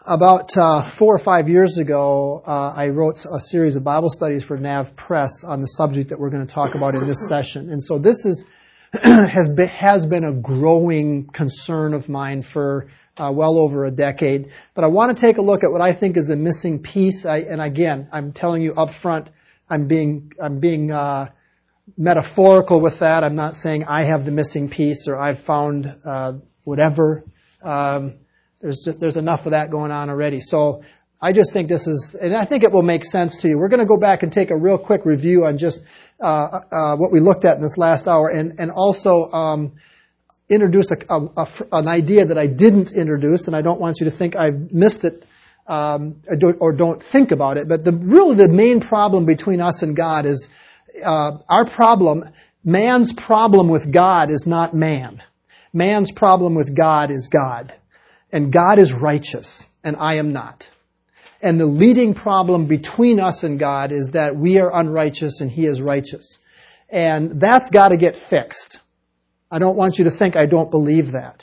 About 4 or 5 years ago, I wrote a series of Bible studies for Nav Press on the subject that we're going to talk about in this session. And so this is has been a growing concern of mine for well over a decade. But I want to take a look at what I think is a missing piece. And again, I'm telling you up front, I'm being metaphorical with that. I'm not saying I have the missing piece or I've found whatever. There's enough of that going on already. So I just think this is, and I think it will make sense to you. We're going to go back and take a real quick review on just what we looked at in this last hour, and also introduce an idea that I didn't introduce, and I don't want you to think I've missed it or don't think about it. But really the main problem between us and God is our problem. Man's problem with God is not man. Man's problem with God is God. And God is righteous, and I am not. And the leading problem between us and God is that we are unrighteous and He is righteous. And that's got to get fixed. I don't want you to think I don't believe that.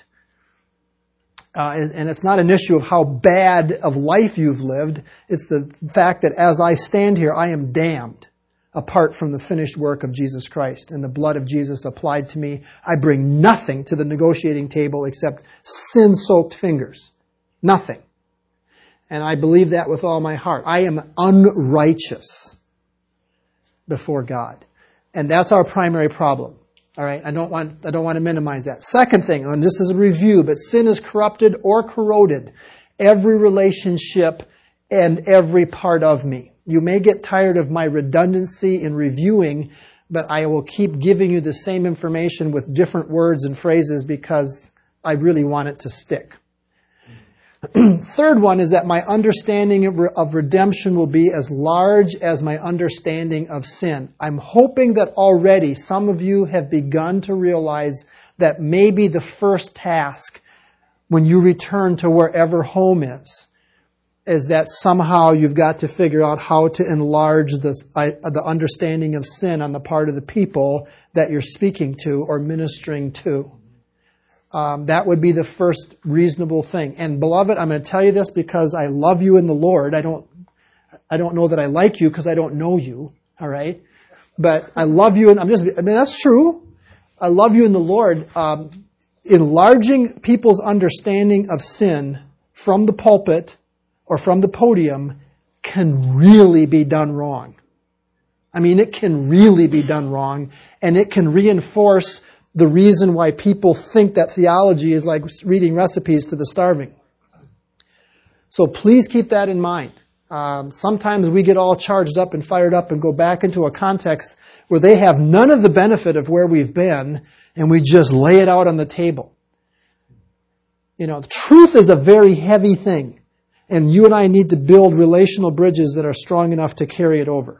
And it's not an issue of how bad of life you've lived. It's the fact that as I stand here, I am damned apart from the finished work of Jesus Christ and the blood of Jesus applied to me. I bring nothing to the negotiating table except sin-soaked fingers. Nothing. And I believe that with all my heart. I am unrighteous before God. And that's our primary problem. All right? I don't want to minimize that. Second thing, and this is a review, but sin has corrupted or corroded every relationship and every part of me. You may get tired of my redundancy in reviewing, but I will keep giving you the same information with different words and phrases because I really want it to stick. Third one is that my understanding of redemption will be as large as my understanding of sin. I'm hoping that already some of you have begun to realize that maybe the first task when you return to wherever home is that somehow you've got to figure out how to enlarge the understanding of sin on the part of the people that you're speaking to or ministering to. That would be the first reasonable thing. And beloved, I'm going to tell you this because I love you in the Lord. I don't know that I like you because I don't know you. All right, but I love you, and that's true. I love you in the Lord. Enlarging people's understanding of sin from the pulpit or from the podium can really be done wrong. I mean, it can really be done wrong, and it can reinforce the reason why people think that theology is like reading recipes to the starving. So please keep that in mind. Sometimes we get all charged up and fired up and go back into a context where they have none of the benefit of where we've been, and we just lay it out on the table. You know, truth is a very heavy thing. And you and I need to build relational bridges that are strong enough to carry it over.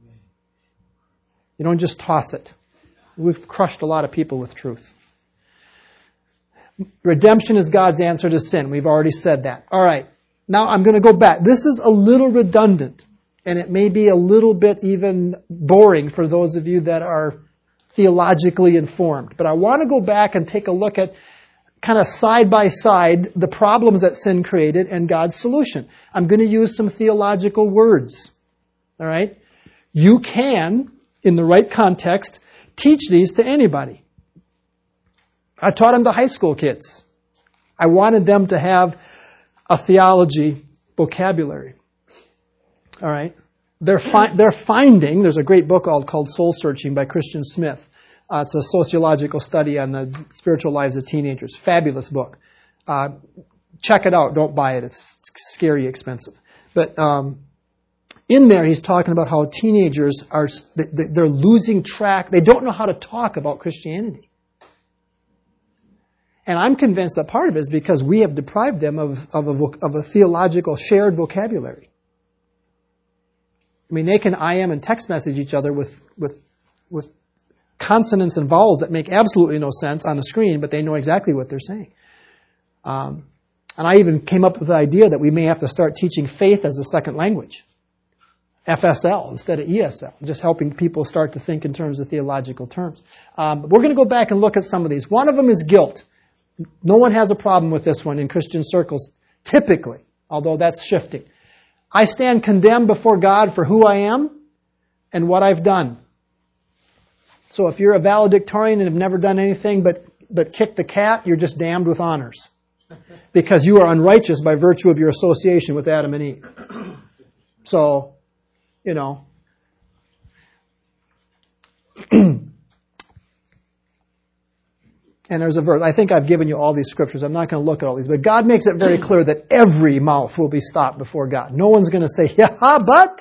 You don't just toss it. We've crushed a lot of people with truth. Redemption is God's answer to sin. We've already said that. All right. Now I'm going to go back. This is a little redundant, and it may be a little bit even boring for those of you that are theologically informed. But I want to go back and take a look at kind of side by side the problems that sin created and God's solution. I'm going to use some theological words. All right? You can, in the right context, teach these to anybody. I taught them to high school kids. I wanted them to have a theology vocabulary. All right? They're finding, there's a great book called Soul Searching by Christian Smith. It's a sociological study on the spiritual lives of teenagers. Fabulous book. Check it out. Don't buy it. It's scary expensive. But in there, he's talking about how teenagers they're losing track. They don't know how to talk about Christianity. And I'm convinced that part of it is because we have deprived them of a theological shared vocabulary. I mean, they can IM and text message each other with consonants and vowels that make absolutely no sense on a screen, but they know exactly what they're saying. And I even came up with the idea that we may have to start teaching faith as a second language. FSL instead of ESL, just helping people start to think in terms of theological terms. But we're going to go back and look at some of these. One of them is guilt. No one has a problem with this one in Christian circles, typically. although that's shifting. I stand condemned before God for who I am and what I've done. So if you're a valedictorian and have never done anything but kick the cat, you're just damned with honors. Because you are unrighteous by virtue of your association with Adam and Eve. So, you know. And there's a verse. I think I've given you all these scriptures. I'm not going to look at all these. But God makes it very clear that every mouth will be stopped before God. No one's going to say, yeah, but.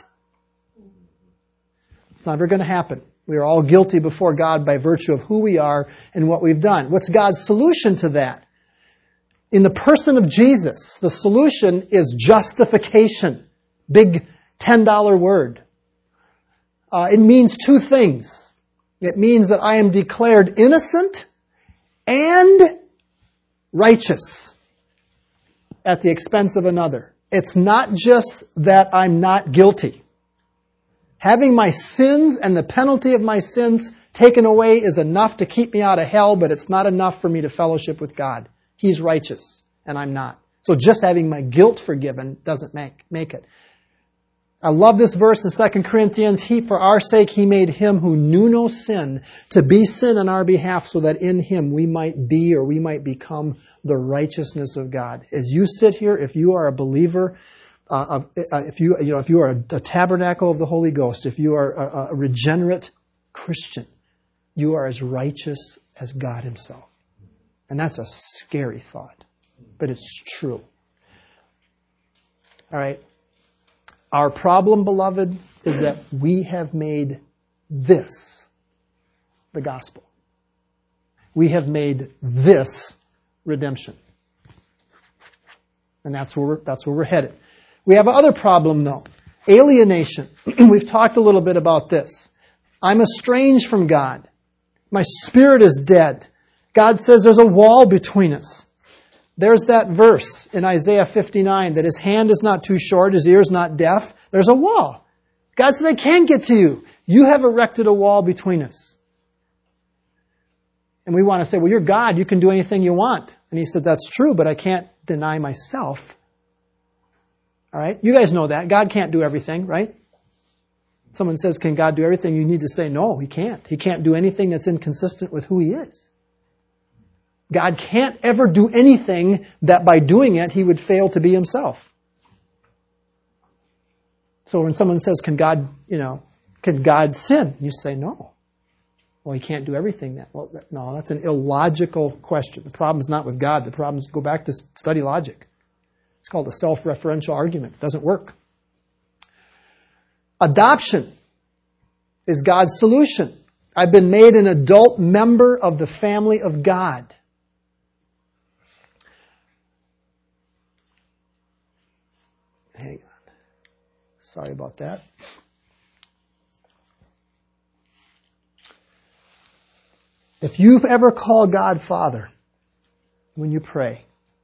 It's never going to happen. We are all guilty before God by virtue of who we are and what we've done. What's God's solution to that? In the person of Jesus, the solution is justification. Big $10 word. It means two things. It means that I am declared innocent and righteous at the expense of another. It's not just that I'm not guilty. Having my sins and the penalty of my sins taken away is enough to keep me out of hell, but it's not enough for me to fellowship with God. He's righteous, and I'm not. So just having my guilt forgiven doesn't make it. I love this verse in 2 Corinthians. For our sake, He made Him who knew no sin to be sin on our behalf so that in Him we might be or we might become the righteousness of God. As you sit here, if you are a believer, if you are a tabernacle of the Holy Ghost, if you are a regenerate Christian, you are as righteous as God Himself. And that's a scary thought, but it's true. All right. Our problem, beloved, is that we have made this the gospel. We have made this redemption. And that's where we're headed. We have another problem, though. Alienation. We've talked a little bit about this. I'm estranged from God. My spirit is dead. God says there's a wall between us. There's that verse in Isaiah 59 that His hand is not too short, His ear is not deaf. There's a wall. God says, I can't get to you. You have erected a wall between us. And we want to say, well, you're God. You can do anything you want. And He said, that's true, but I can't deny myself. All right? You guys know that. God can't do everything, right? Someone says, can God do everything? You need to say, no, He can't. He can't do anything that's inconsistent with who He is. God can't ever do anything that by doing it, He would fail to be Himself. So when someone says, can God sin? You say, no. Well, He can't do everything that. Well, no, that's an illogical question. The problem's not with God. The problem's go back to study logic. It's called a self-referential argument. It doesn't work. Adoption is God's solution. I've been made an adult member of the family of God. Hang on. Sorry about that. If you've ever called God Father when you pray,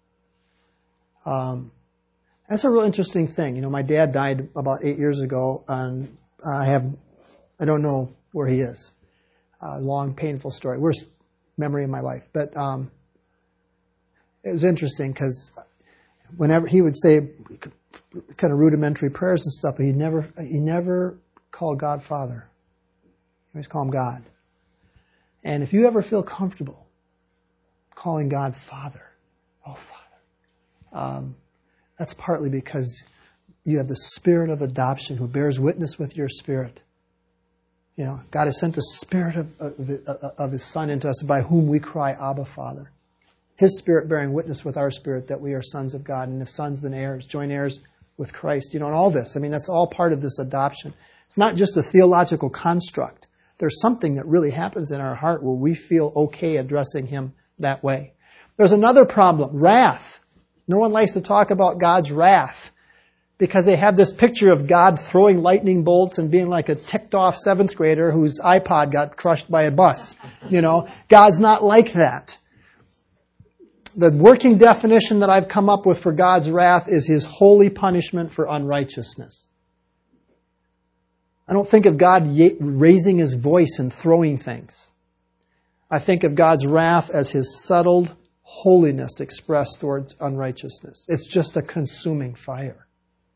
that's a real interesting thing. You know, my dad died about 8 years ago, and I don't know where he is. Long, painful story. Worst memory of my life. But it was interesting because whenever he would say kind of rudimentary prayers and stuff, but he never called God Father. He always called Him God. And if you ever feel comfortable calling God Father, oh Father, that's partly because you have the Spirit of adoption who bears witness with your spirit. You know, God has sent the Spirit of His Son into us by whom we cry, Abba, Father. His Spirit bearing witness with our spirit that we are sons of God, and if sons, then heirs, joint heirs with Christ. You know, and all this. I mean, that's all part of this adoption. It's not just a theological construct. There's something that really happens in our heart where we feel okay addressing Him that way. There's another problem, wrath. No one likes to talk about God's wrath because they have this picture of God throwing lightning bolts and being like a ticked off 7th grader whose iPod got crushed by a bus. You know, God's not like that. The working definition that I've come up with for God's wrath is His holy punishment for unrighteousness. I don't think of God raising His voice and throwing things. I think of God's wrath as His settled, holiness expressed towards unrighteousness. It's just a consuming fire.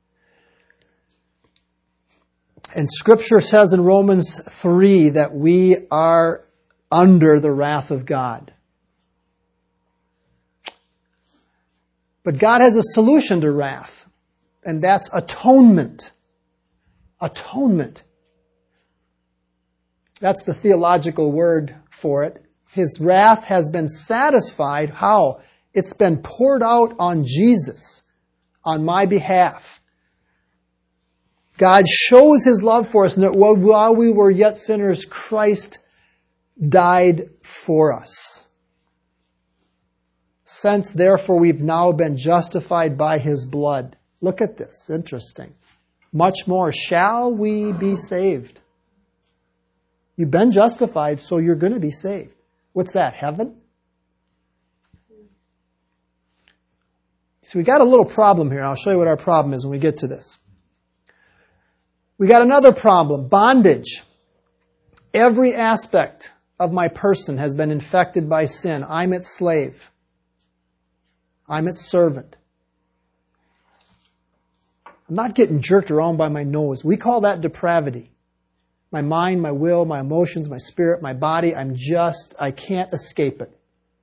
And Scripture says in Romans 3 that we are under the wrath of God. But God has a solution to wrath, and that's atonement. Atonement. That's the theological word for it. His wrath has been satisfied. How? It's been poured out on Jesus on my behalf. God shows His love for us, and that while we were yet sinners, Christ died for us. Since, therefore, we've now been justified by His blood. Look at this. Interesting. Much more shall we be saved. You've been justified, so you're going to be saved. What's that, heaven? So we got a little problem here. I'll show you what our problem is when we get to this. We got another problem, bondage. Every aspect of my person has been infected by sin. I'm its slave. I'm its servant. I'm not getting jerked around by my nose. We call that depravity. My mind, my will, my emotions, my spirit, my body, I can't escape it.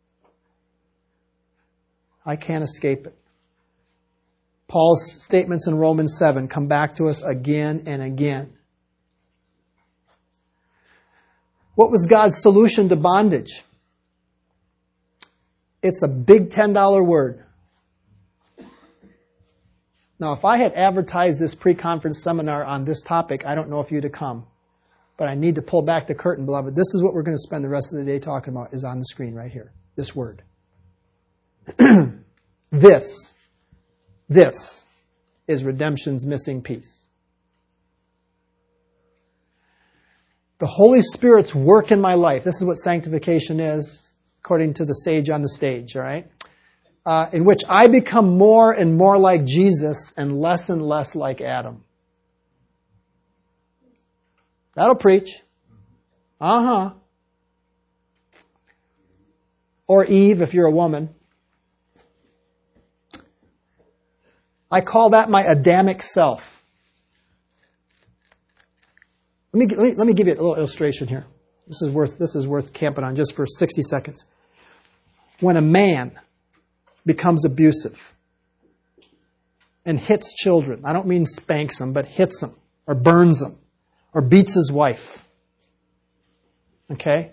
I can't escape it. Paul's statements in Romans 7 come back to us again and again. What was God's solution to bondage? It's a big $10 word. Now, if I had advertised this pre-conference seminar on this topic, I don't know if you'd have come. But I need to pull back the curtain, beloved. This is what we're going to spend the rest of the day talking about, is on the screen right here. This word. This is redemption's missing piece. The Holy Spirit's work in my life. This is what sanctification is, according to the sage on the stage, all right? In which I become more and more like Jesus and less like Adam. That'll preach. Or Eve, if you're a woman. I call that my Adamic self. Let me give you a little illustration here. This is worth camping on just for 60 seconds. When a man becomes abusive and hits children, I don't mean spanks them, but hits them or burns them or beats his wife. Okay?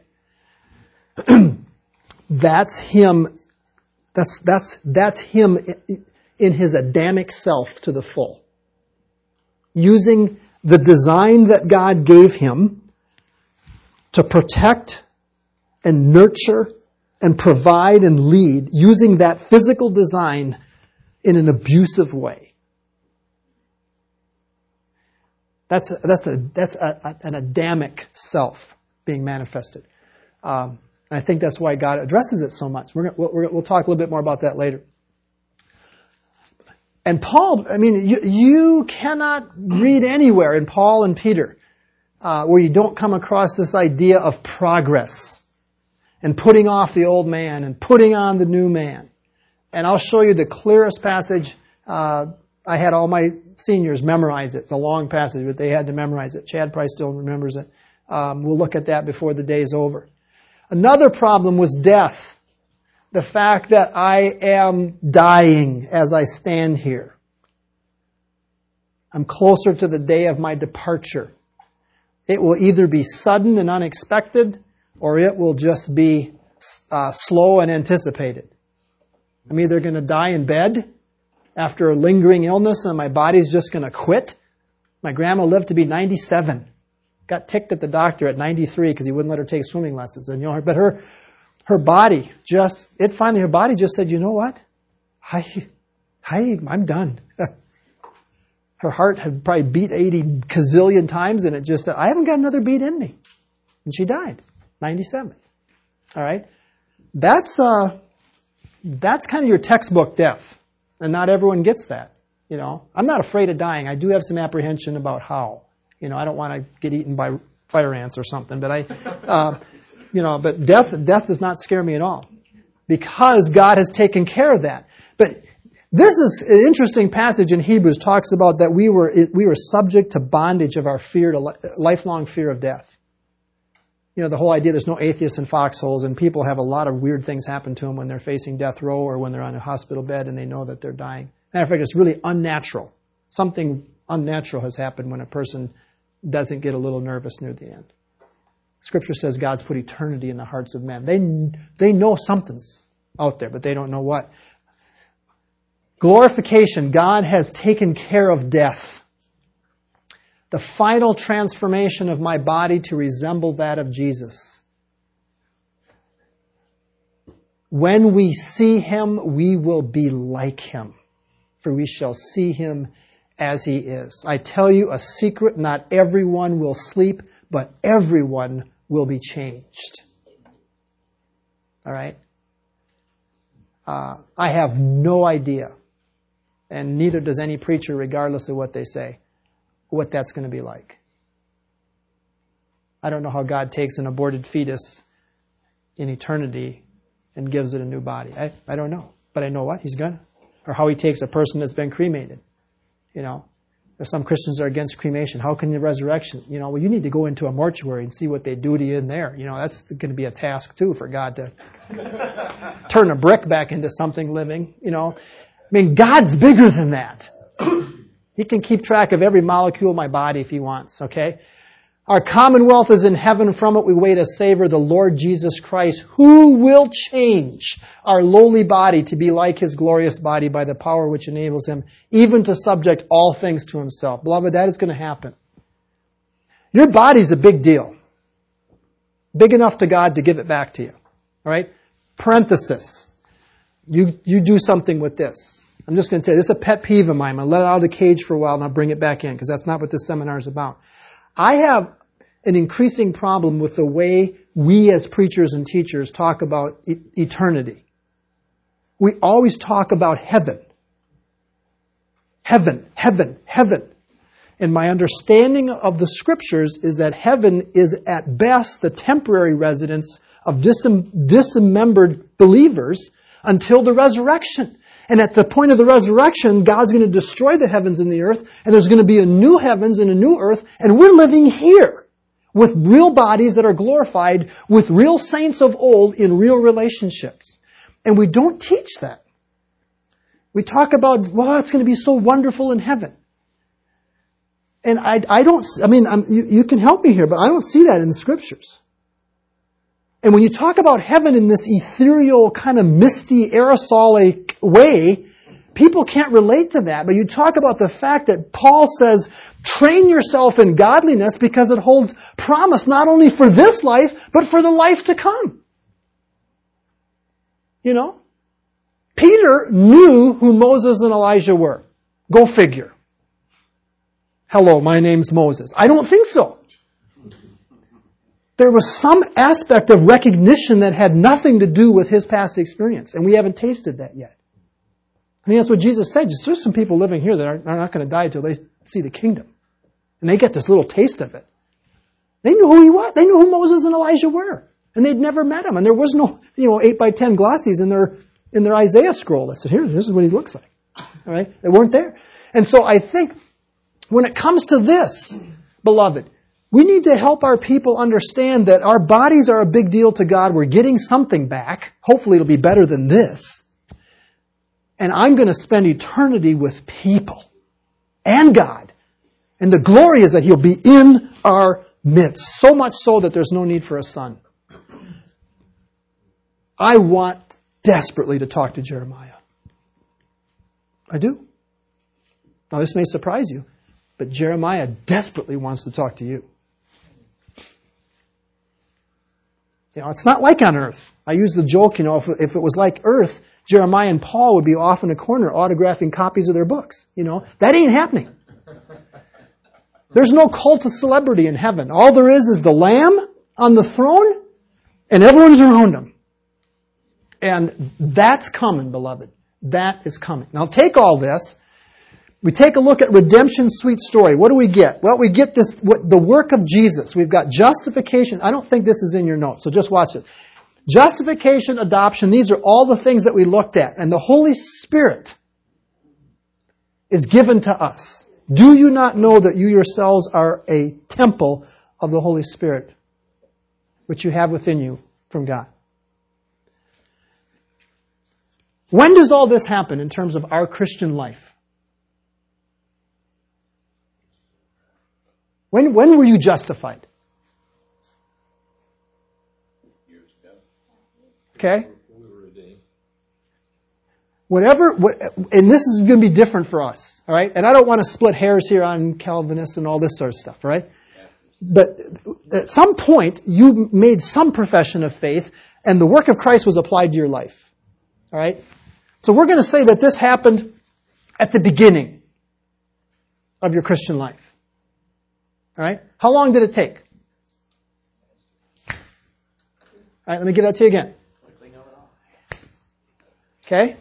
That's him. That's him in his Adamic self to the full. Using the design that God gave him to protect and nurture and provide and lead, using that physical design in an abusive way. That's an Adamic self being manifested. I think that's why God addresses it so much. We'll talk a little bit more about that later. And Paul, you cannot read anywhere in Paul and Peter where you don't come across this idea of progress and putting off the old man and putting on the new man. And I'll show you the clearest passage. I had all my seniors memorize it. It's a long passage, but they had to memorize it. Chad probably still remembers it. We'll look at that before the day is over. Another problem was death. The fact that I am dying as I stand here. I'm closer to the day of my departure. It will either be sudden and unexpected, or it will just be slow and anticipated. I'm either going to die in bed after a lingering illness and my body's just going to quit. My grandma lived to be 97. Got ticked at the doctor at 93 because he wouldn't let her take swimming lessons. And but her body her body just said, you know what? I'm done. Her heart had probably beat 80 gazillion times, and it just said, I haven't got another beat in me. And she died, 97. All right? That's kind of your textbook death. And not everyone gets that. I'm not afraid of dying. I do have some apprehension about how. I don't want to get eaten by fire ants or something, but but death does not scare me at all. because God has taken care of that. But this is an interesting passage in Hebrews, talks about that we were subject to bondage of our fear, to lifelong fear of death. You know, the whole idea there's no atheists in foxholes, and people have a lot of weird things happen to them when they're facing death row or when they're on a hospital bed and they know that they're dying. Matter of fact, it's really unnatural. Something unnatural has happened when a person doesn't get a little nervous near the end. Scripture says God's put eternity in the hearts of men. They know something's out there, but they don't know what. Glorification. God has taken care of death. The final transformation of my body to resemble that of Jesus. When we see Him, we will be like Him, for we shall see Him as He is. I tell you a secret, not everyone will sleep, but everyone will be changed. All right? I have no idea, and neither does any preacher, regardless of what they say, what that's going to be like. I don't know how God takes an aborted fetus in eternity and gives it a new body. I don't know. But I know what? He's going to. Or how He takes a person that's been cremated. You know, there's some Christians that are against cremation. How can the resurrection? You know, well, you need to go into a mortuary and see what they do to you in there. You know, that's going to be a task too for God to turn a brick back into something living. You know, I mean, God's bigger than that. He can keep track of every molecule of my body if He wants, okay? Our commonwealth is in heaven. From it we wait a Savior, the Lord Jesus Christ, who will change our lowly body to be like His glorious body by the power which enables Him even to subject all things to Himself. Beloved, that is going to happen. Your body's a big deal. Big enough to God to give it back to you. All right? Parenthesis. You do something with this. I'm just going to tell you, this is a pet peeve of mine. I'm going to let it out of the cage for a while and I'll bring it back in because that's not what this seminar is about. I have an increasing problem with the way we as preachers and teachers talk about eternity. We always talk about heaven. Heaven, heaven, heaven. And my understanding of the Scriptures is that heaven is at best the temporary residence of dismembered believers until the resurrection. And at the point of the resurrection, God's going to destroy the heavens and the earth, and there's going to be a new heavens and a new earth, and we're living here with real bodies that are glorified, with real saints of old in real relationships. And we don't teach that. We talk about, well, it's going to be so wonderful in heaven. And you can help me here, but I don't see that in the Scriptures. And when you talk about heaven in this ethereal, kind of misty, aerosolic way, people can't relate to that. But you talk about the fact that Paul says, train yourself in godliness because it holds promise not only for this life, but for the life to come. You know? Peter knew who Moses and Elijah were. Go figure. Hello, my name's Moses. I don't think so. There was some aspect of recognition that had nothing to do with his past experience, and we haven't tasted that yet. I mean, that's what Jesus said. There's some people living here that are not going to die until they see the kingdom. And they get this little taste of it. They knew who he was. They knew who Moses and Elijah were. And they'd never met him. And there was no, 8x10 glossies in their Isaiah scroll that said, here, this is what he looks like. All right? They weren't there. And so I think when it comes to this, beloved, we need to help our people understand that our bodies are a big deal to God. We're getting something back. Hopefully it'll be better than this. And I'm going to spend eternity with people and God. And the glory is that He'll be in our midst. So much so that there's no need for a son. I want desperately to talk to Jeremiah. I do. Now this may surprise you, but Jeremiah desperately wants to talk to you. It's not like on earth. I use the joke, if it was like earth, Jeremiah and Paul would be off in a corner autographing copies of their books. That ain't happening. There's no cult of celebrity in heaven. All there is the Lamb on the throne, and everyone's around Him. And that's coming, beloved. That is coming. Now take all this. We take a look at redemption's sweet story. What do we get? Well, we get the work of Jesus. We've got justification. I don't think this is in your notes, so just watch it. Justification, adoption, these are all the things that we looked at. And the Holy Spirit is given to us. Do you not know that you yourselves are a temple of the Holy Spirit, which you have within you from God? When does all this happen in terms of our Christian life? When were you justified? Okay? And this is going to be different for us, all right? And I don't want to split hairs here on Calvinists and all this sort of stuff, all right? But at some point, you made some profession of faith, and the work of Christ was applied to your life, all right? So we're going to say that this happened at the beginning of your Christian life, all right? How long did it take? All right, let me give that to you again. Okay?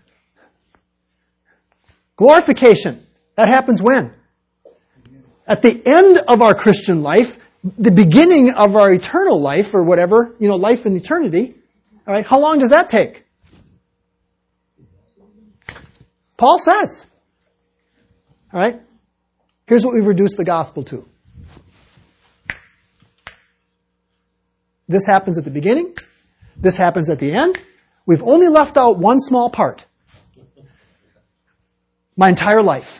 Glorification. That happens when? At the end of our Christian life, the beginning of our eternal life, or whatever, life in eternity. All right, how long does that take? Paul says. All right, here's what we've reduced the gospel to. This happens at the beginning. This happens at the end. We've only left out one small part. My entire life.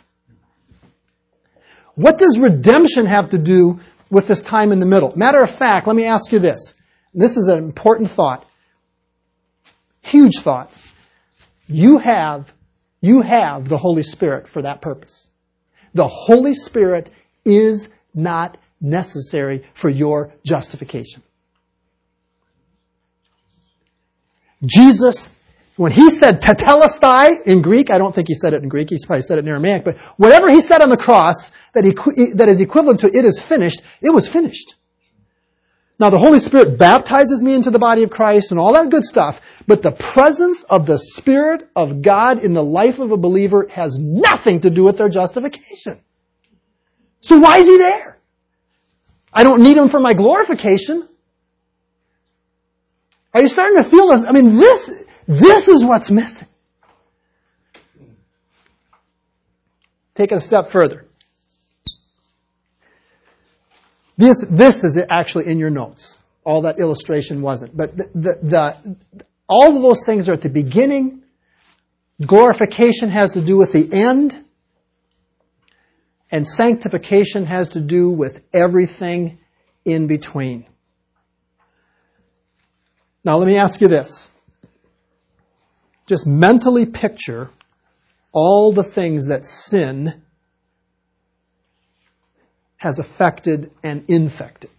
What does redemption have to do with this time in the middle? Matter of fact, let me ask you this. This is an important thought. Huge thought. You have the Holy Spirit for that purpose. The Holy Spirit is not necessary for your justification. Jesus, when he said tetelestai in Greek, I don't think he said it in Greek, he probably said it in Aramaic, but whatever he said on the cross that is equivalent to it is finished, it was finished. Now the Holy Spirit baptizes me into the body of Christ and all that good stuff, but the presence of the Spirit of God in the life of a believer has nothing to do with their justification. So why is he there? I don't need him for my glorification. Are you starting to feel this? I mean, this is what's missing. Take it a step further. This is actually in your notes. All that illustration wasn't. But all of those things are at the beginning. Glorification has to do with the end. And sanctification has to do with everything in between. Now let me ask you this. Just mentally picture all the things that sin has affected and infected.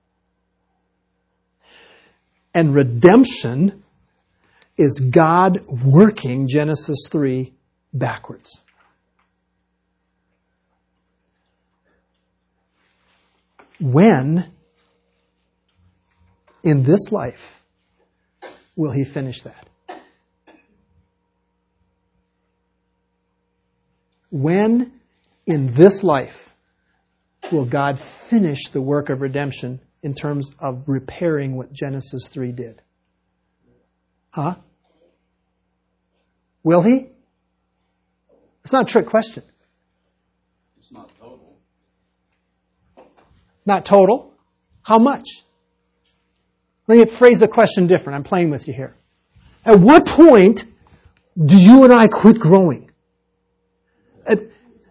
And redemption is God working Genesis 3 backwards. When in this life will he finish that? When in this life will God finish the work of redemption in terms of repairing what Genesis 3 did? Huh? Will he? It's not a trick question. It's not total. Not total? How much? Let me phrase the question different. I'm playing with you here. At what point do you and I quit growing? And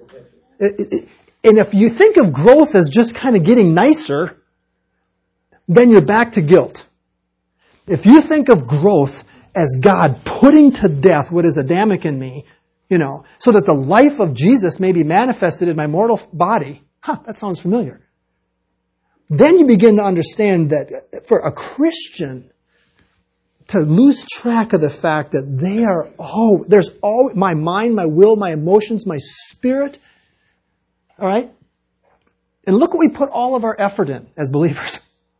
if you think of growth as just kind of getting nicer, then you're back to guilt. If you think of growth as God putting to death what is Adamic in me, so that the life of Jesus may be manifested in my mortal body, that sounds familiar. Then you begin to understand that for a Christian to lose track of the fact that there's all my mind, my will, my emotions, my spirit, all right? And look what we put all of our effort in as believers.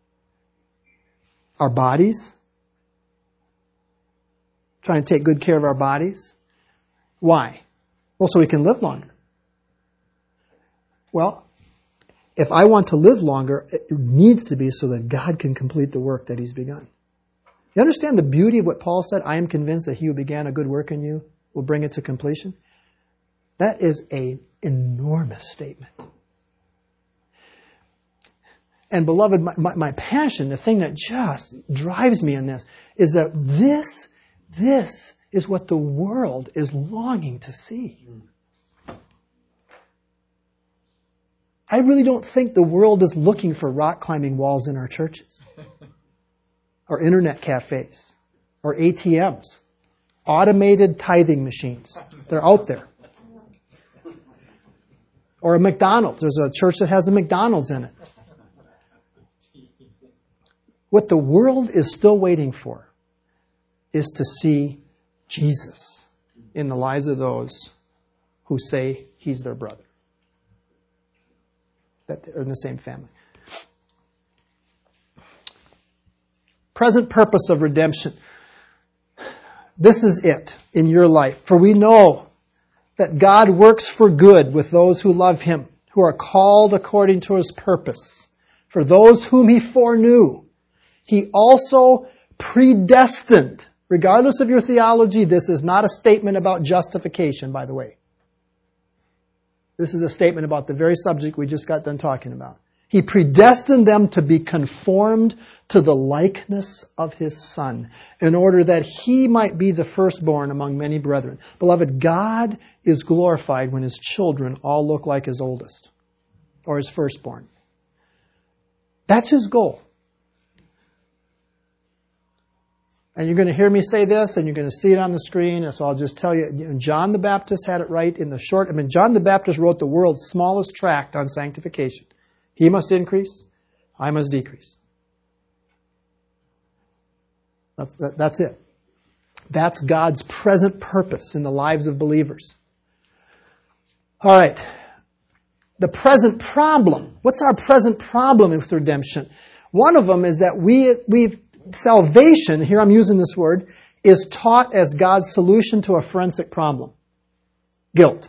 Our bodies. Trying to take good care of our bodies. Why? Well, so we can live longer. Well, if I want to live longer, it needs to be so that God can complete the work that He's begun. You understand the beauty of what Paul said? I am convinced that he who began a good work in you will bring it to completion. That is an enormous statement. And beloved, my passion, the thing that just drives me in this, is that this is what the world is longing to see. I really don't think the world is looking for rock climbing walls in our churches, or internet cafes, or ATMs, automated tithing machines. They're out there. Or a McDonald's. There's a church that has a McDonald's in it. What the world is still waiting for is to see Jesus in the lives of those who say he's their brother, that they're in the same family. Present purpose of redemption. This is it in your life. For we know that God works for good with those who love him, who are called according to his purpose. For those whom he foreknew, he also predestined. Regardless of your theology, this is not a statement about justification, by the way. This is a statement about the very subject we just got done talking about. He predestined them to be conformed to the likeness of his Son, in order that he might be the firstborn among many brethren. Beloved, God is glorified when his children all look like his oldest, or his firstborn. That's his goal. And you're going to hear me say this, and you're going to see it on the screen, and so I'll just tell you, John the Baptist had it right in the short. John the Baptist wrote the world's smallest tract on sanctification. He must increase, I must decrease. That's it. That's God's present purpose in the lives of believers. All right. The present problem. What's our present problem with redemption? One of them is that salvation, here I'm using this word, is taught as God's solution to a forensic problem. Guilt.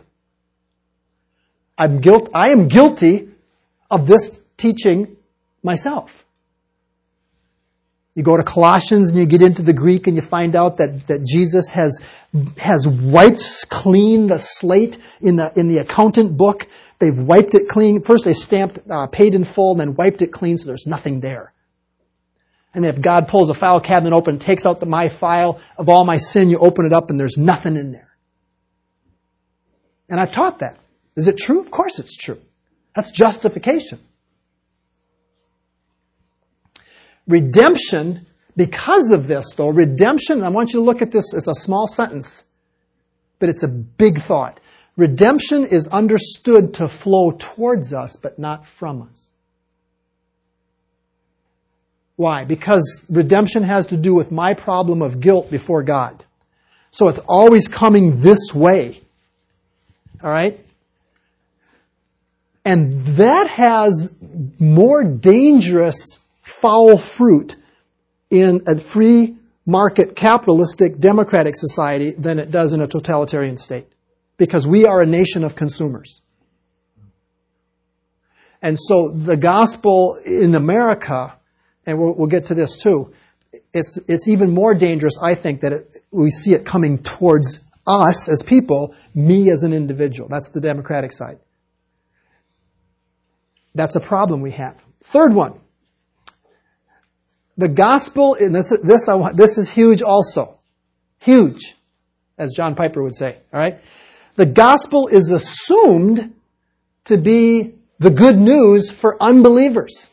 I am guilty of this teaching myself. You go to Colossians and you get into the Greek and you find out that Jesus has wiped clean the slate in the accountant book. They've wiped it clean. First they stamped paid in full and then wiped it clean so there's nothing there. And if God pulls a file cabinet open and takes out my file of all my sin, you open it up and there's nothing in there. And I've taught that. Is it true? Of course it's true. That's justification. Redemption, because of this though, redemption, I want you to look at this as a small sentence, but it's a big thought. Redemption is understood to flow towards us, but not from us. Why? Because redemption has to do with my problem of guilt before God. So it's always coming this way. All right? And that has more dangerous foul fruit in a free market capitalistic democratic society than it does in a totalitarian state. Because we are a nation of consumers. And so the gospel in America, and we'll get to this too, it's even more dangerous, I think, that we see it coming towards us as people, me as an individual. That's the democratic side. That's a problem we have. Third one. The gospel, and this is huge also. Huge, as John Piper would say. All right? The gospel is assumed to be the good news for unbelievers.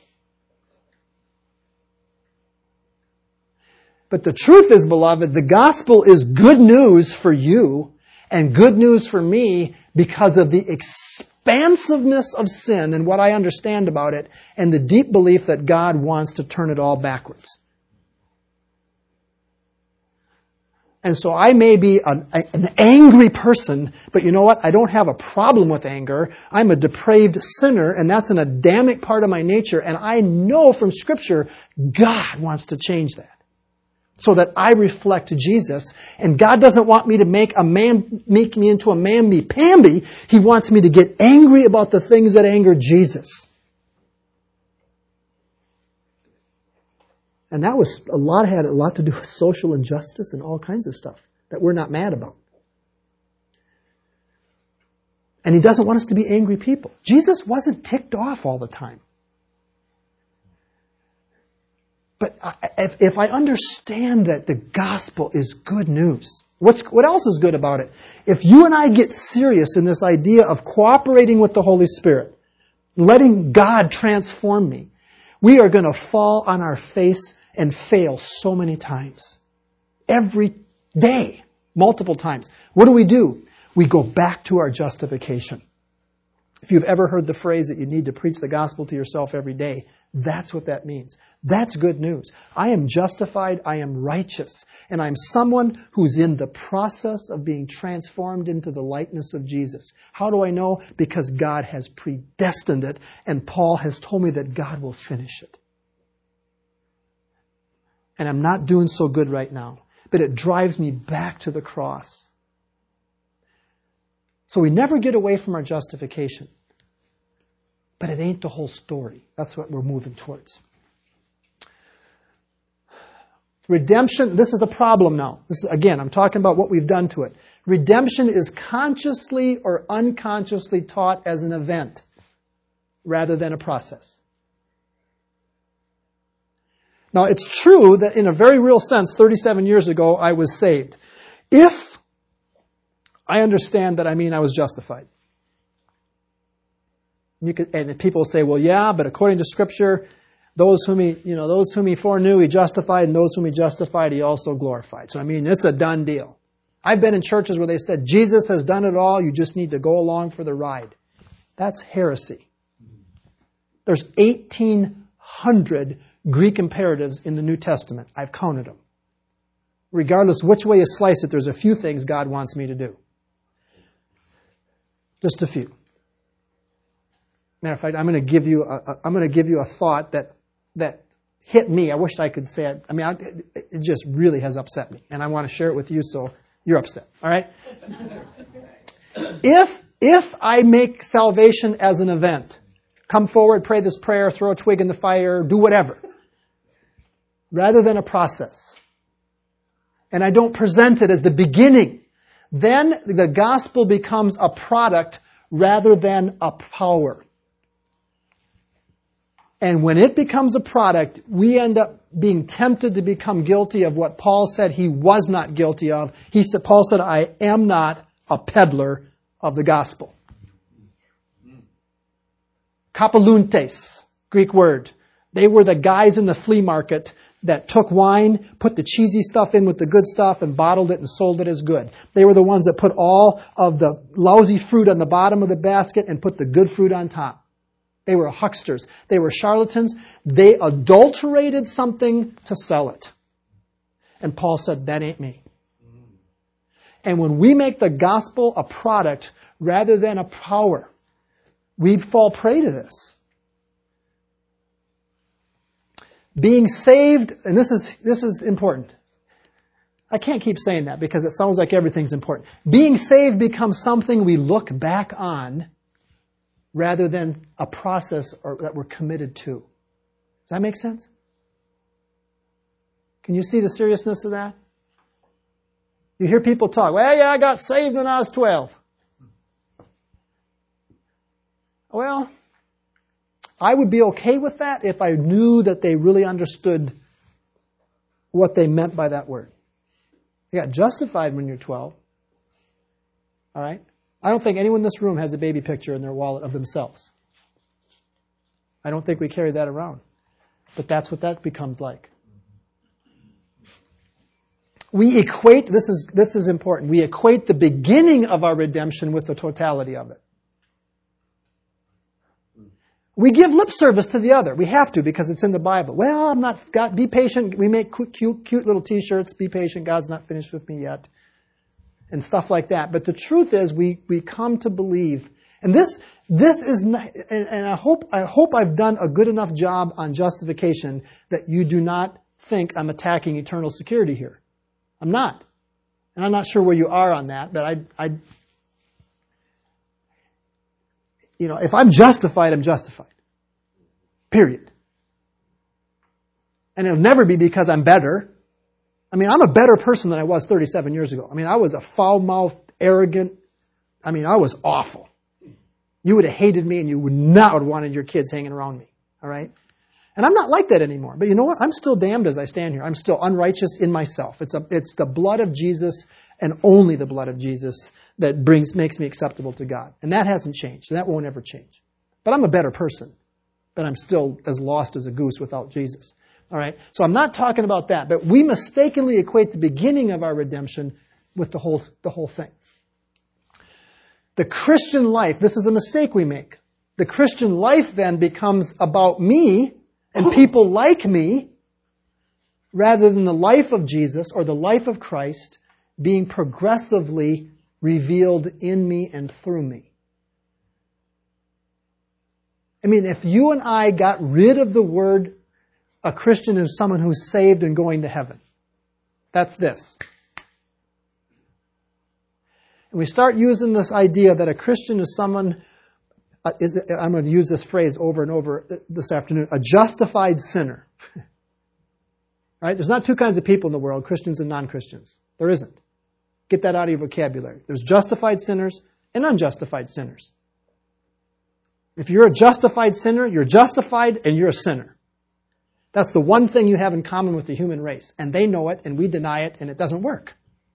But the truth is, beloved, the gospel is good news for you and good news for me because of the expansiveness of sin and what I understand about it and the deep belief that God wants to turn it all backwards. And so I may be an angry person, but you know what? I don't have a problem with anger. I'm a depraved sinner, and that's an Adamic part of my nature, and I know from Scripture God wants to change that so that I reflect Jesus. And God doesn't want me to make me into a mamby-pamby. He wants me to get angry about the things that anger Jesus. And that had a lot to do with social injustice and all kinds of stuff that we're not mad about. And he doesn't want us to be angry people. Jesus wasn't ticked off all the time. But if I understand that the gospel is good news, what else is good about it? If you and I get serious in this idea of cooperating with the Holy Spirit, letting God transform me, we are going to fall on our face and fail so many times. Every day, multiple times. What do? We go back to our justification. If you've ever heard the phrase that you need to preach the gospel to yourself every day, that's what that means. That's good news. I am justified, I am righteous, and I'm someone who's in the process of being transformed into the likeness of Jesus. How do I know? Because God has predestined it, and Paul has told me that God will finish it. And I'm not doing so good right now, but it drives me back to the cross. So we never get away from our justification. But it ain't the whole story. That's what we're moving towards. Redemption, this is a problem now. Again, I'm talking about what we've done to it. Redemption is consciously or unconsciously taught as an event rather than a process. Now, it's true that in a very real sense, 37 years ago, I was saved. If I understand that I mean I was justified. And people say, well, yeah, but according to Scripture, those whom he foreknew, he justified, and those whom he justified, he also glorified. So, it's a done deal. I've been in churches where they said, Jesus has done it all, you just need to go along for the ride. That's heresy. There's 1,800 Greek imperatives in the New Testament. I've counted them. Regardless which way you slice it, there's a few things God wants me to do. Just a few. Matter of fact, I'm going to give you a thought that hit me. I wish I could say it. It just really has upset me, and I want to share it with you. So you're upset, all right? If I make salvation as an event, come forward, pray this prayer, throw a twig in the fire, do whatever, rather than a process, and I don't present it as the beginning, then the gospel becomes a product rather than a power. And when it becomes a product, we end up being tempted to become guilty of what Paul said he was not guilty of. Paul said, I am not a peddler of the gospel. Kapaluntes, Greek word. They were the guys in the flea market that took wine, put the cheesy stuff in with the good stuff, and bottled it and sold it as good. They were the ones that put all of the lousy fruit on the bottom of the basket and put the good fruit on top. They were hucksters. They were charlatans. They adulterated something to sell it. And Paul said, that ain't me. And when we make the gospel a product rather than a power, we fall prey to this. Being saved, and this is important. I can't keep saying that because it sounds like everything's important. Being saved becomes something we look back on rather than a process that we're committed to. Does that make sense? Can you see the seriousness of that? You hear people talk, well, yeah, I got saved when I was 12. Well, I would be okay with that if I knew that they really understood what they meant by that word. You got justified when you're 12. All right? I don't think anyone in this room has a baby picture in their wallet of themselves. I don't think we carry that around. But that's what that becomes like. We equate, this is important, we equate the beginning of our redemption with the totality of it. We give lip service to the other. We have to because it's in the Bible. Well, be patient. We make cute little t-shirts. Be patient. God's not finished with me yet. And stuff like that. But the truth is we come to believe. And this is not, and I hope I've done a good enough job on justification that you do not think I'm attacking eternal security here. I'm not. And I'm not sure where you are on that, but if I'm justified, I'm justified. Period. And it'll never be because I'm better. I mean, I'm a better person than I was 37 years ago. I mean, I was a foul-mouthed, arrogant, I was awful. You would have hated me and you would not have wanted your kids hanging around me. All right? And I'm not like that anymore. But you know what? I'm still damned as I stand here. I'm still unrighteous in myself. It's the blood of Jesus and only the blood of Jesus that makes me acceptable to God. And that hasn't changed. And that won't ever change. But I'm a better person. But I'm still as lost as a goose without Jesus. All right? So I'm not talking about that. But we mistakenly equate the beginning of our redemption with the whole thing. The Christian life, this is a mistake we make. The Christian life then becomes about me and people like me rather than the life of Jesus or the life of Christ being progressively revealed in me and through me. I mean, if you and I got rid of the word a Christian is someone who's saved and going to heaven, that's this. And we start using this idea that a Christian is someone, I'm going to use this phrase over and over this afternoon, a justified sinner. Right? There's not two kinds of people in the world, Christians and non-Christians. There isn't. Get that out of your vocabulary. There's justified sinners and unjustified sinners. If you're a justified sinner, you're justified and you're a sinner. That's the one thing you have in common with the human race. And they know it and we deny it and it doesn't work.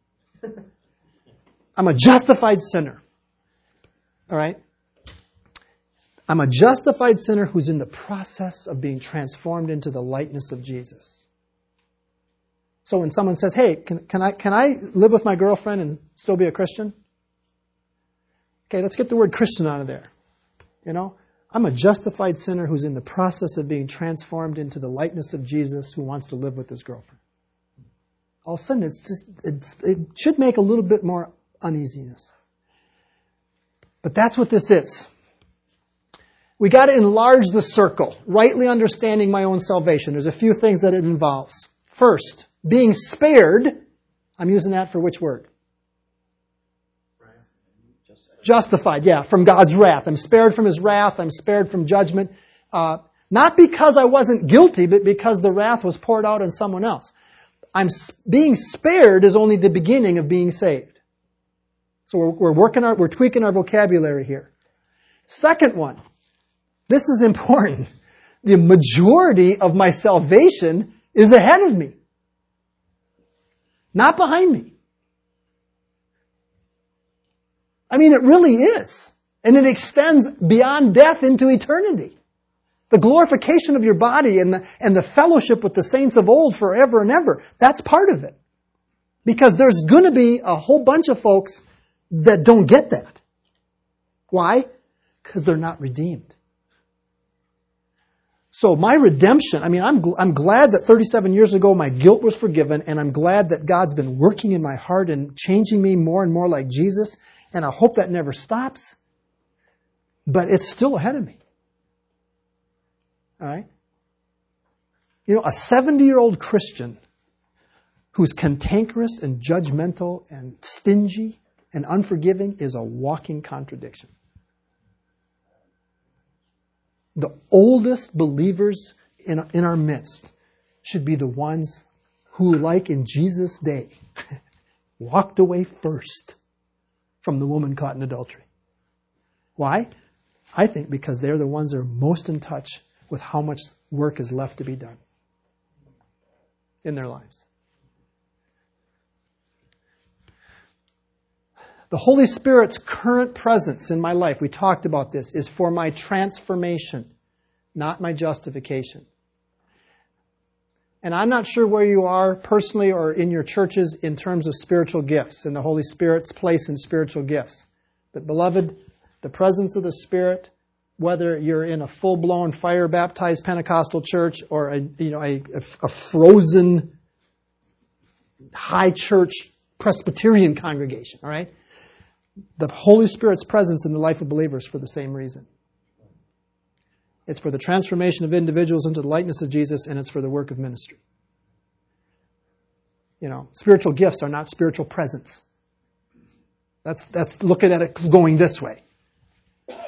I'm a justified sinner. All right? I'm a justified sinner who's in the process of being transformed into the likeness of Jesus. So when someone says, hey, can I live with my girlfriend and still be a Christian? Okay, let's get the word Christian out of there. You know? I'm a justified sinner who's in the process of being transformed into the likeness of Jesus who wants to live with his girlfriend. All of a sudden, it should make a little bit more uneasiness. But that's what this is. We got to enlarge the circle, rightly understanding my own salvation. There's a few things that it involves. First, being spared. I'm using that for which word? Justified, yeah, from God's wrath. I'm spared from His wrath. I'm spared from judgment. Not because I wasn't guilty, but because the wrath was poured out on someone else. Being spared is only the beginning of being saved. So we're tweaking our vocabulary here. Second one, this is important. The majority of my salvation is ahead of me, not behind me. I mean, it really is. And it extends beyond death into eternity. The glorification of your body and the fellowship with the saints of old forever and ever, that's part of it. Because there's going to be a whole bunch of folks that don't get that. Why? Because they're not redeemed. So my redemption, I'm glad that 37 years ago my guilt was forgiven, and I'm glad that God's been working in my heart and changing me more and more like Jesus, and I hope that never stops. But it's still ahead of me. All right? You know, a 70-year-old Christian who's cantankerous and judgmental and stingy and unforgiving is a walking contradiction. The oldest believers in our midst should be the ones who, like in Jesus' day, walked away first from the woman caught in adultery. Why? I think because they're the ones that are most in touch with how much work is left to be done in their lives. The Holy Spirit's current presence in my life, we talked about this, is for my transformation, not my justification. And I'm not sure where you are personally or in your churches in terms of spiritual gifts and the Holy Spirit's place in spiritual gifts. But beloved, the presence of the Spirit, whether you're in a full-blown fire-baptized Pentecostal church or a frozen high church Presbyterian congregation, all right? The Holy Spirit's presence in the life of believers for the same reason. It's for the transformation of individuals into the likeness of Jesus, and it's for the work of ministry. You know, spiritual gifts are not spiritual presence. That's looking at it going this way.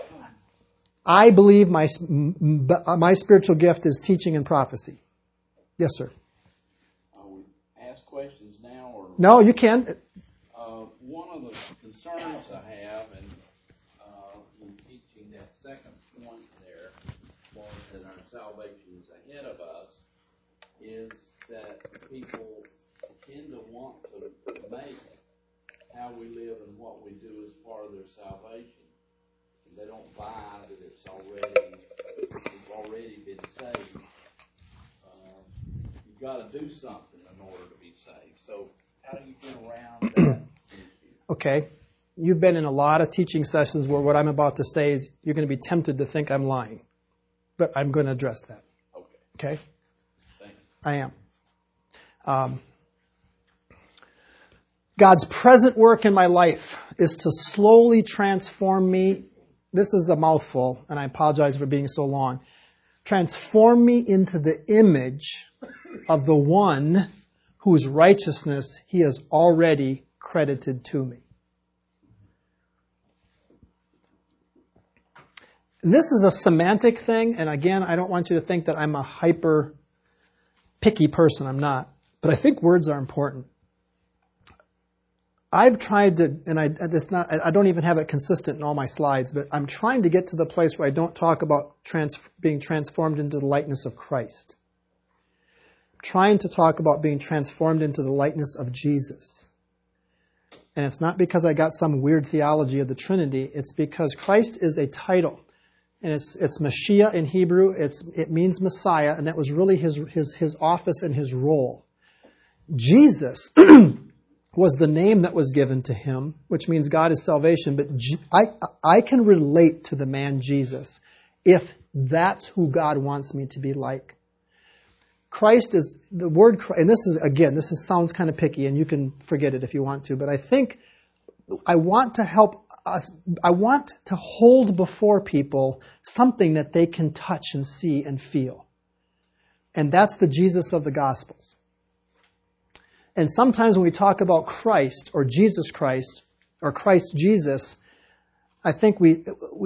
I believe my spiritual gift is teaching and prophecy. Yes, sir. We ask questions now, or No, you can. one of the concerns I have, and in teaching that second point there, that our salvation is ahead of us, is that people tend to want to make how we live and what we do as part of their salvation. And they don't buy that we've already been saved. You've got to do something in order to be saved. So how do you get around that issue? Okay. You've been in a lot of teaching sessions where what I'm about to say is you're going to be tempted to think I'm lying. But I'm going to address that. Okay? Thank you. I am. God's present work in my life is to slowly transform me. This is a mouthful, and I apologize for being so long. Transform me into the image of the one whose righteousness he has already credited to me. And this is a semantic thing, and again, I don't want you to think that I'm a hyper picky person. I'm not. But I think words are important. I've tried to, and I don't even have it consistent in all my slides, but I'm trying to get to the place where I don't talk about being transformed into the likeness of Christ. I'm trying to talk about being transformed into the likeness of Jesus. And it's not because I got some weird theology of the Trinity. It's because Christ is a title. And it's Mashiach in Hebrew. It means Messiah, and that was really his office and his role. Jesus was the name that was given to him, which means God is salvation. But I can relate to the man Jesus if that's who God wants me to be like. Christ is the word, and this sounds kind of picky, and you can forget it if you want to, but I think I want to help us, I want to hold before people something that they can touch and see and feel. And that's the Jesus of the Gospels. And sometimes when we talk about Christ or Jesus Christ or Christ Jesus, I think we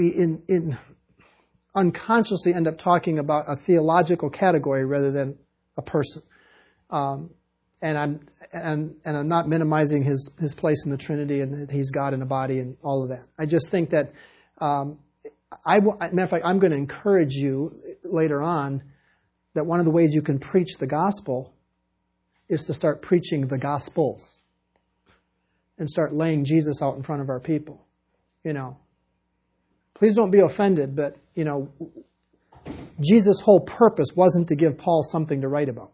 unconsciously end up talking about a theological category rather than a person. And I'm not minimizing his place in the Trinity and that he's God in a body and all of that. I just think that matter of fact, I'm going to encourage you later on that one of the ways you can preach the gospel is to start preaching the Gospels and start laying Jesus out in front of our people. Please don't be offended, but, Jesus' whole purpose wasn't to give Paul something to write about.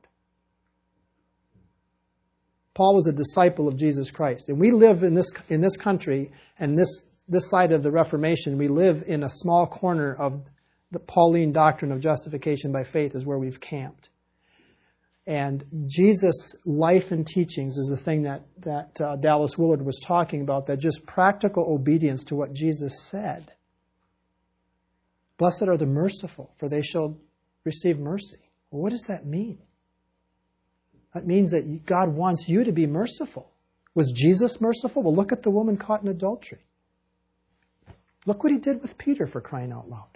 Paul was a disciple of Jesus Christ. And we live in this country, and this side of the Reformation, we live in a small corner of the Pauline doctrine of justification by faith is where we've camped. And Jesus' life and teachings is the thing that Dallas Willard was talking about, that just practical obedience to what Jesus said. Blessed are the merciful, for they shall receive mercy. Well, what does that mean? That means that God wants you to be merciful. Was Jesus merciful? Well, look at the woman caught in adultery. Look what he did with Peter, for crying out loud.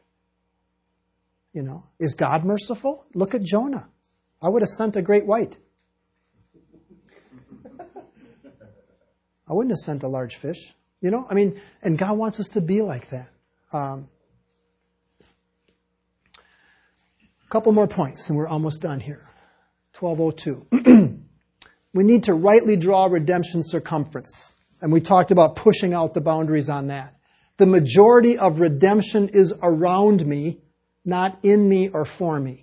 Is God merciful? Look at Jonah. I would have sent a great white. I wouldn't have sent a large fish. And God wants us to be like that. Couple more points, and we're almost done here. 12:02. We need to rightly draw redemption circumference. And we talked about pushing out the boundaries on that. The majority of redemption is around me, not in me or for me.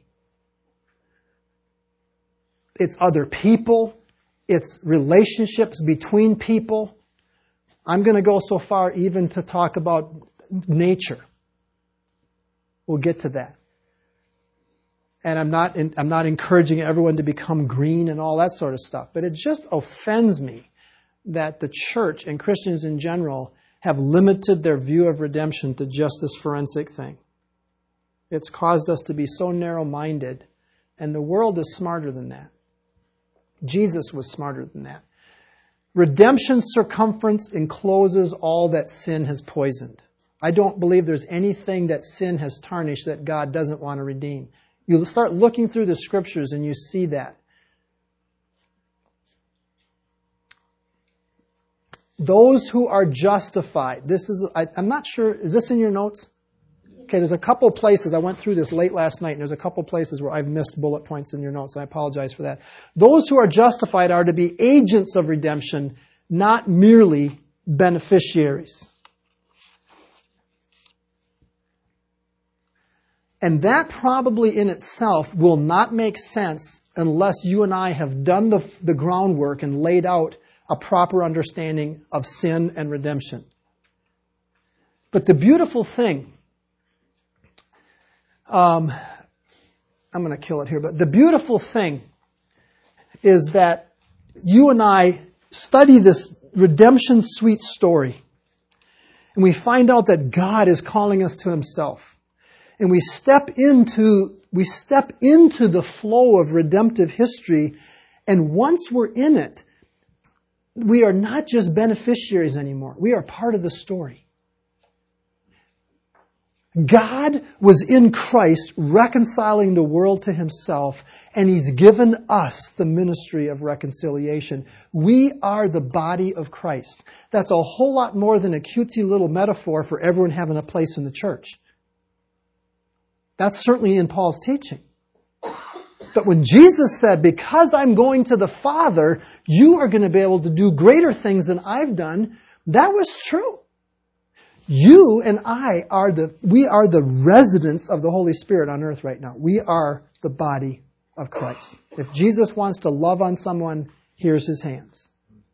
It's other people. It's relationships between people. I'm going to go so far even to talk about nature. We'll get to that. And I'm not encouraging everyone to become green and all that sort of stuff. But it just offends me that the church and Christians in general have limited their view of redemption to just this forensic thing. It's caused us to be so narrow-minded. And the world is smarter than that. Jesus was smarter than that. Redemption circumference encloses all that sin has poisoned. I don't believe there's anything that sin has tarnished that God doesn't want to redeem. You start looking through the scriptures and you see that. Those who are justified. I'm not sure, is this in your notes? Okay, there's a couple places, I went through this late last night, and there's a couple places where I've missed bullet points in your notes, and I apologize for that. Those who are justified are to be agents of redemption, not merely beneficiaries. And that probably in itself will not make sense unless you and I have done the groundwork and laid out a proper understanding of sin and redemption. But the beautiful thing, I'm going to kill it here, but the beautiful thing is that you and I study this redemption sweet story, and we find out that God is calling us to Himself. And we step into the flow of redemptive history, and once we're in it, we are not just beneficiaries anymore. We are part of the story. God was in Christ reconciling the world to Himself, and He's given us the ministry of reconciliation. We are the body of Christ. That's a whole lot more than a cutesy little metaphor for everyone having a place in the church. That's certainly in Paul's teaching. But when Jesus said, because I'm going to the Father, you are going to be able to do greater things than I've done, that was true. You and I are the residents of the Holy Spirit on earth right now. We are the body of Christ. If Jesus wants to love on someone, here's His hands.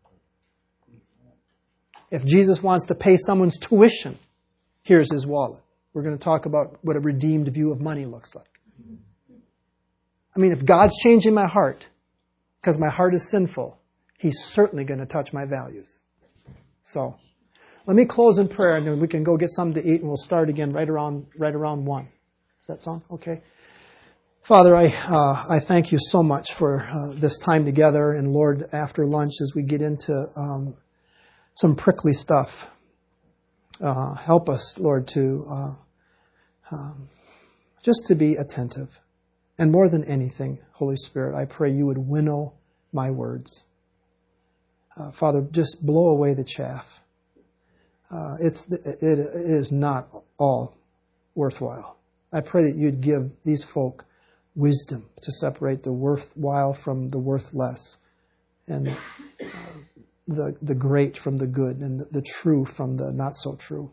If Jesus wants to pay someone's tuition, here's His wallet. We're going to talk about what a redeemed view of money looks like. I mean, if God's changing my heart because my heart is sinful, He's certainly going to touch my values. So, let me close in prayer, and then we can go get something to eat, and we'll start again right around 1. Does that sound okay? Father, I thank You so much for this time together, and Lord, after lunch, as we get into some prickly stuff, help us, Lord, to just to be attentive. And more than anything, Holy Spirit, I pray You would winnow my words. Father, just blow away the chaff. It is not all worthwhile. I pray that You'd give these folk wisdom to separate the worthwhile from the worthless, and the great from the good, and the true from the not so true.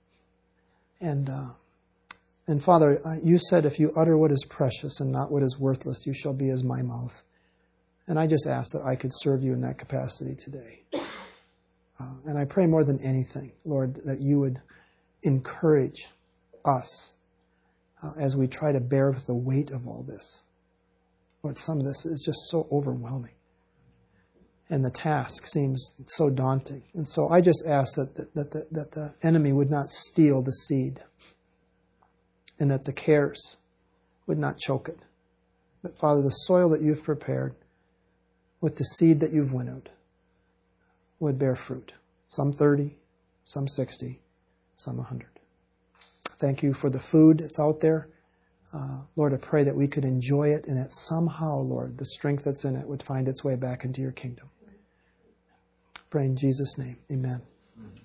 And Father, You said, if You utter what is precious and not what is worthless, You shall be as my mouth. And I just ask that I could serve You in that capacity today. And I pray more than anything, Lord, that You would encourage us as we try to bear with the weight of all this. Lord, some of this is just so overwhelming. And the task seems so daunting. And so I just ask that the enemy would not steal the seed, and that the cares would not choke it. But Father, the soil that You've prepared with the seed that You've winnowed would bear fruit. Some 30, some 60, some 100. Thank You for the food that's out there. Lord, I pray that we could enjoy it, and that somehow, Lord, the strength that's in it would find its way back into Your kingdom. Pray in Jesus' name. Amen.